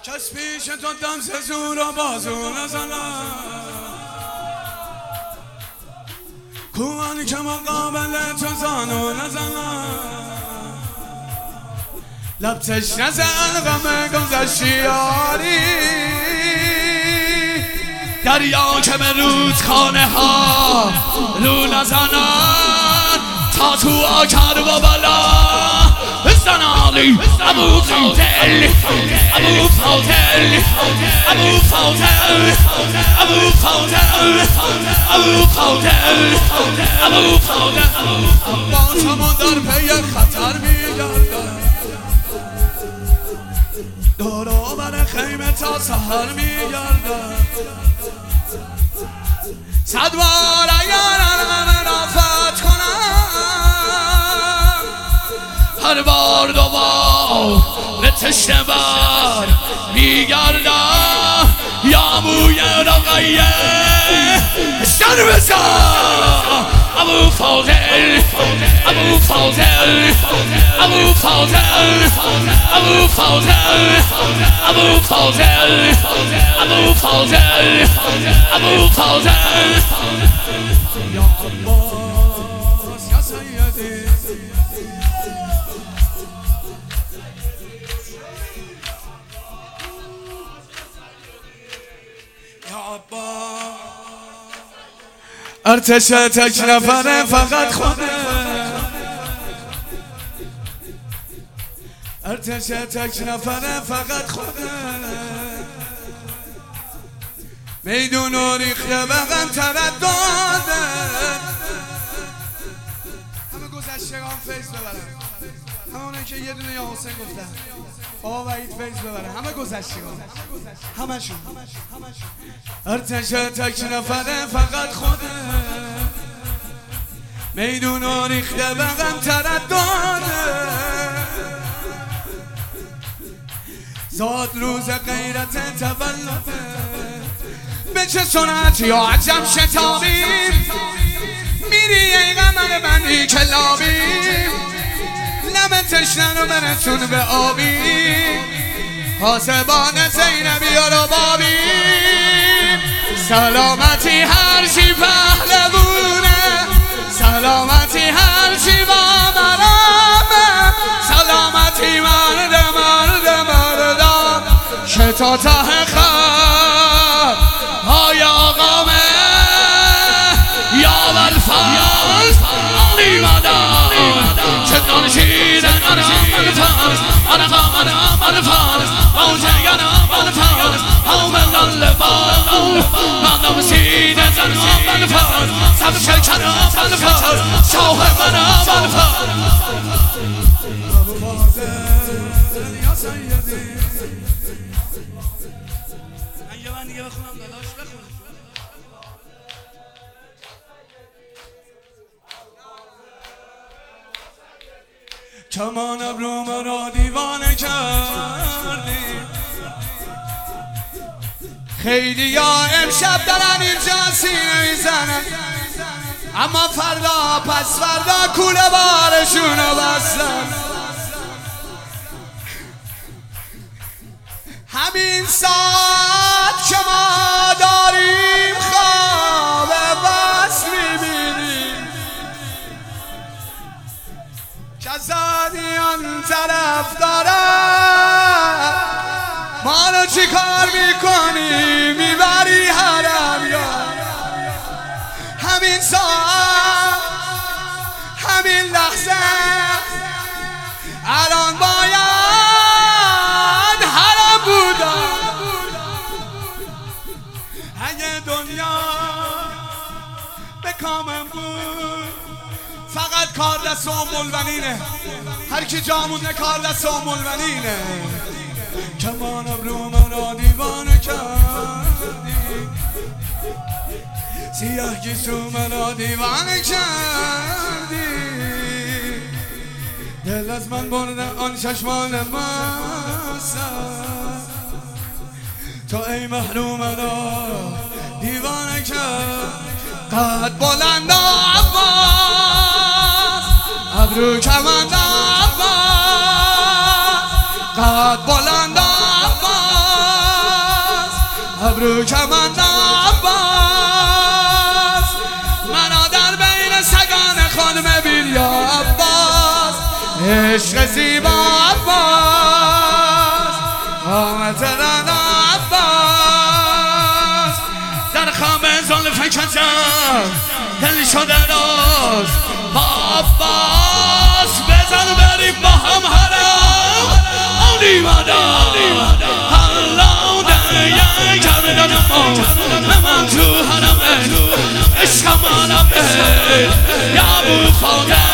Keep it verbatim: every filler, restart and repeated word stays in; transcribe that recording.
کس پیش تو دم زور و بازو نزنم، کوهانی که مقابل تو زانو نزنم، لب تشنه زن غم گذشتی یاری، دریا که به رودخانه ها رو نزنن، تا تو آکر و بلا زنالی ابو فاضل ابو فاضل ابو فاضل ابو فاضل ابو فاضل ابو فاضل با شما در پی خطر میگردم، دور و بر خیمه تا سحر میگردم، صد بار اگر من رفت کنم، هر بار دوبار به تشنه بر میگردم، یا موی رقیه سر بزن ابو فاضل ابو فاضل ابو فاضل ابو فاضل ابو فاضل ابو فاضل ابو فاضل یا عباس یا سیدی یا عباس، ارتش تک نفره فقط خوده، ارتش تک نفره فقط خوده، میدون و ریخته بغم ترداده، همه گذشتگان فیض ببرن، همونه که یه دونه یا حسین گفتن آقا وحید فیض ببرن، همه گذشتگان همشون، ارتش تک نفره فقط خوده، میدون و ریخته بغم ترداده، زاد روز غیرت تولده، به چه سنت یا عجب شتابیم، میری ای قمر بندی کلابیم، لب تشنه رو برسون به آبیم، حاسبان زینبی رو بابیم، سلامتی هر چی پهلوونه، سلامتی هر چی با مرامه، سلامتی مرد مرد مردم که تا ته خط های آقامه، یا والفاز آلی مدام که دانشیدن آنم الفاز آنم آنم الفاز موجگانم الفاز آمن اللبان منم سیده زنم الفاز سب شکنم الفاز شاه منم الفاز ابو فاضل یا سیدی. من یه من دیگه بخونم داداش بخونم. کمان ابرو مرا دیوانه کردی، خیلی ها امشب دارن اینجا سینه میزنن، اما فردا پس فردا کوله بارشونو بستن، همین ساعت که ما داریم خواب بس میبینیم، کسانی آن طرف دارن، ما رو چی کار میکنی میبری حرم، یا همین ساعت همین لحظه الان باید حرم بودم، اگه دنیا به کامم بود فقط کار دست ام البنینه، هر کی جا مونده کار دست ام البنینه، کمان ابرو مرا دیوانه کردی، سیاه گیسو مرا دیوانه کردی، دل از من برده آن چشمان مستم، تو ای محروم مرا دیوانه کرد، قد بلند عباس ابرو کمند عباس، قد بلند عباس مبروک من عباس منو در بین سگان خود مبین یا عباس عشق زیبا عباس آمد رن عباس در خواب زلف کجم دل شده راست عباس بزن بریم با هم حرم آلی مدام حالا دیگه کردن ما من تو حرمه عشق منم یا ابو خاطر